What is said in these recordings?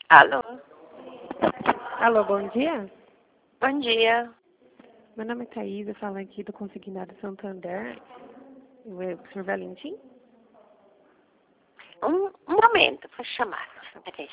Alô? Alô, bom dia. Bom dia. Meu nome é Thaís, eu falo aqui do Consignado Santander. O senhor Valentim? Um momento, vou chamar. Peraí.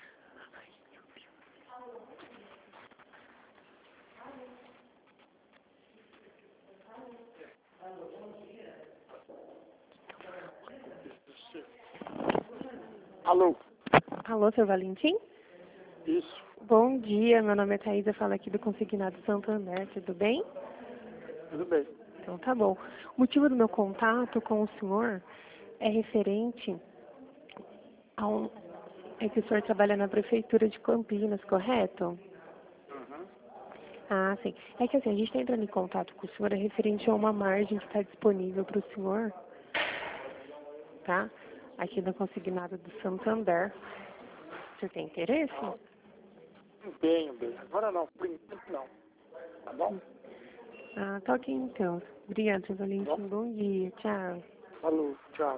Alô? Alô, senhor Valentim? Isso, Bom dia, meu nome é Thaís, eu falo aqui do Consignado Santander, tudo bem? tudo bem. Então tá bom. O motivo do meu contato com o senhor é referente a é que o senhor trabalha na Prefeitura de Campinas, correto? Uhum. Ah, sim. É que assim, a gente está entrando em contato com o senhor é referente a uma margem que está disponível para o senhor, tá? Aqui no Consignado do Santander. O senhor tem interesse? Bem. Agora não, por enquanto não. Tá bom? Ah, tá ok então. Obrigada, senhor Valentim. Bom dia. Tchau. Falou, tchau.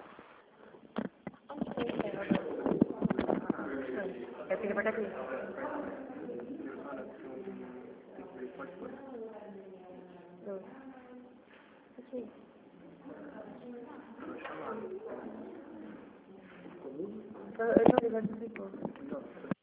Eu tenho que apertar aqui. Aqui. Eu tô ligando.